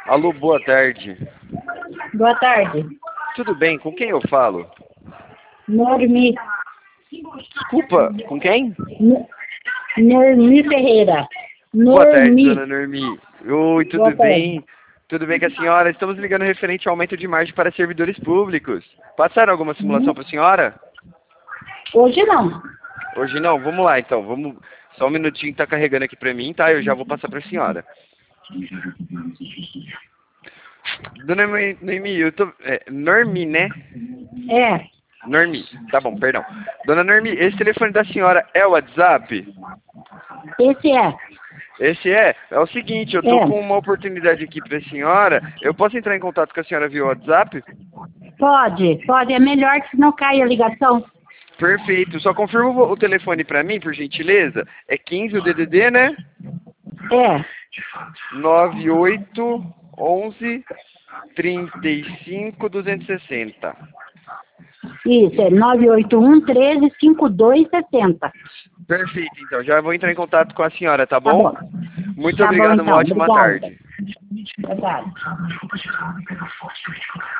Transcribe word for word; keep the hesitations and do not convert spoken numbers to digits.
Alô, boa tarde. Boa tarde. Tudo bem? Com quem eu falo? Normi. Desculpa, com quem? N- Normi Ferreira. Boa tarde, Normi. dona Normi. Oi, tudo Boa bem? tarde. Tudo bem com a senhora? Estamos ligando referente ao aumento de margem para servidores públicos. Passaram alguma simulação Hum, para a senhora? Hoje não. Hoje não? Vamos lá então. Vamos. Só um minutinho que tá carregando aqui para mim, tá? Eu já vou passar para a senhora. Dona Noemi, Noemi, eu tô... É, Normi, né? É. Normi, tá bom, perdão. Dona Normi, esse telefone da senhora é o WhatsApp? Esse é. Esse é? É o seguinte, eu tô É. com uma oportunidade aqui pra senhora. Eu posso entrar em contato com a senhora via WhatsApp? Pode. Pode. É melhor que não caia a ligação. Perfeito. Só confirma o o telefone pra mim, por gentileza. É quinze o D D D, né? É. nove oito onze trinta e cinco duzentos e sessenta. Isso. É nove oito um, um três, cinco dois seis zero. Perfeito, então. Já vou entrar em contato com a senhora, tá Tá bom? bom. Muito Tá bom, obrigado, uma então. ótima Obrigada. tarde. Boa tarde.